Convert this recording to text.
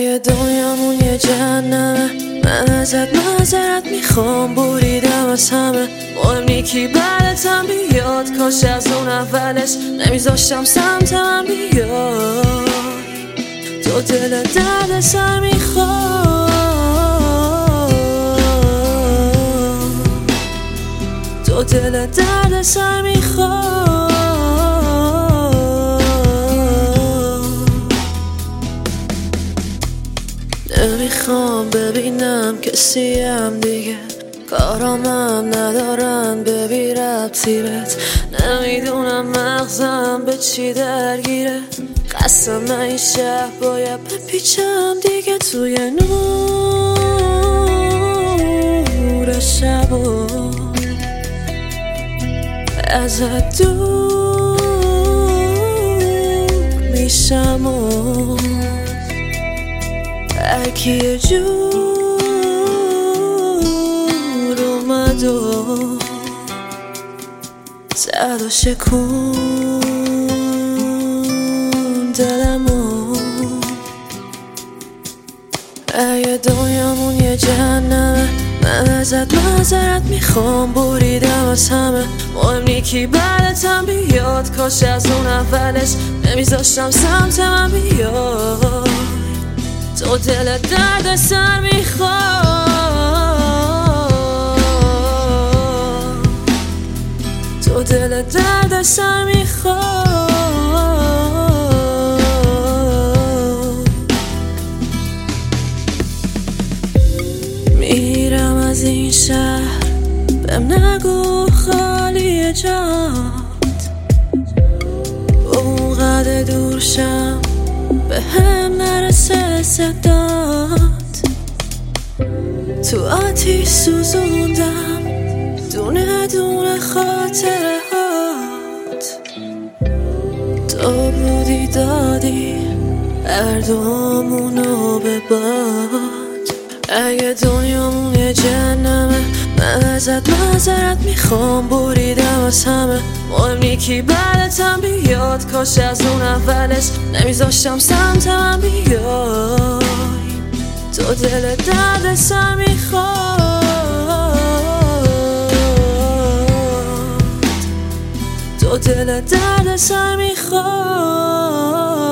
اگه دنیامون یه جهنمه من ازت معذرت میخوام، بریدم از همه. مهم نی کی بعدتم بیاد، کاش از اون اولش نمیذاشتم سمت من بیاد. تو دل درد سر میخوام، تو دل درد سر میخوام. نمیخوام ببینم کسیم دیگه، کارامم ندارم به بی ربطی بهت. نمیدونم مغزم به چی درگیره، قسم من این شب باید بپیچم دیگه توی نور شبا. ازت دور میشم و اگه یه جور اومد و زد و شکون دلمو. اگه دنیامون یه جهنمه من ازت معذرت میخوام، بریدم از همه. مهم نی کی بعدتم بیاد، کاش از اون اولش نمیذاشتم سمت من بیاد. تو دل درد سر میخوام، تو دل درد سر میخوام. میرم از این شهر بهم نگو خالی جات، اونقدر دور شم به هم نرسه صدات. تو آتیش سوزوندم دونه دونه خاطره هات، تو بودی دادی هر دومونو به باد. اگه دنیامون یه جهنمه من ازت معذرت میخوام، بریدم از همه. مهم نی کی بعدتم بیاد، کاش از اون اولش نمیذاشتم سمت من بیای. تو دل درد سر میخواد، تو دل درد سر میخواد.